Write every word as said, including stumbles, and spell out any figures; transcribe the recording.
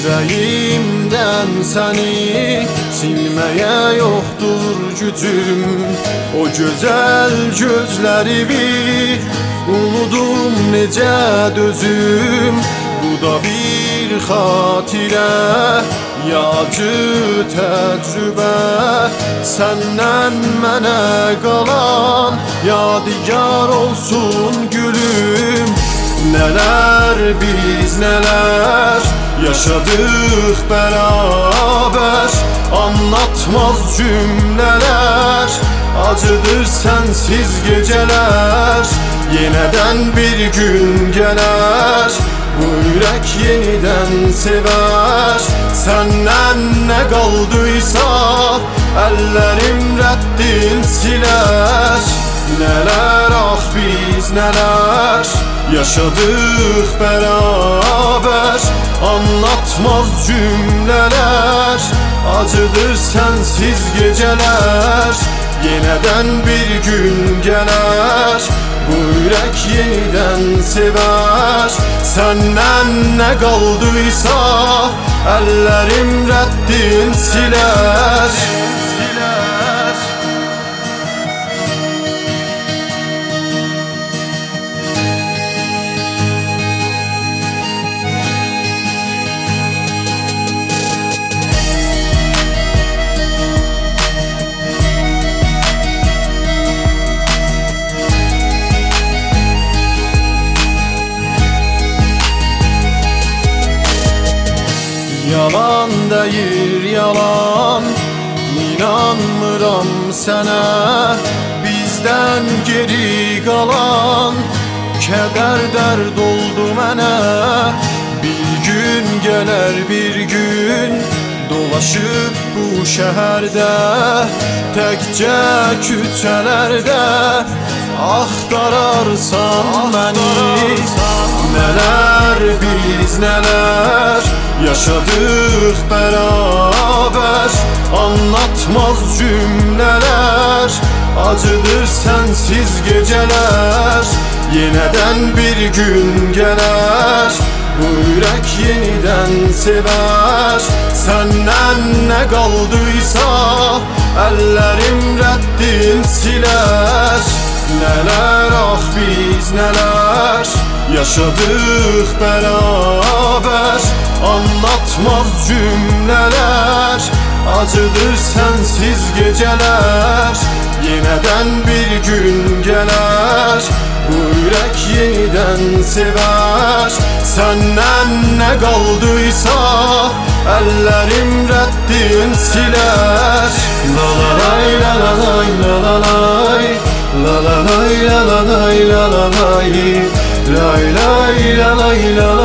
Yüreğimden seni silmeye yoktur gücüm. O güzel gözlerimi unudum necə dözüm. Bu da bir xatirə, yacı təcrübə, səndən mənə qalan yadigar olsun gülüm. Neler biz neler yaşadık beraber, anlatmaz cümleler, acıdır sensiz geceler. Yeniden bir gün gelir, bu yürek yeniden sever. Senden ne kaldıysa ellerim reddin siler. Neler ah biz neler yaşadık beraber, anlatmaz cümleler, acıdır sensiz geceler. Yeniden bir gün gelir, bu yürek yeniden sever. Senden ne kaldıysa ellerim reddin siler. Yalan değil yalan, inanmıram sana. Bizden geri kalan keder dert oldu mənə. Bir gün gelir bir gün dolaşıp bu şehirde, tekçe küçelerde axtararsan beni. Neler biz neler yaşadık beraber, anlatmaz cümleler, acıdır sensiz geceler. Yeniden bir gün gelir, bu yürek yeniden sever. Senden ne kaldıysa ellerim reddin siler. Neler ah biz neler yaşadık beraber, anlatmaz cümleler, acıdır sensiz geceler. Yeniden bir gün gelir, bu yürek yeniden sever. Senden ne kaldıysa ellerim reddin siler. La la lay la la lay la la lay, la la lay la la lay la la lay, lay lay la lay la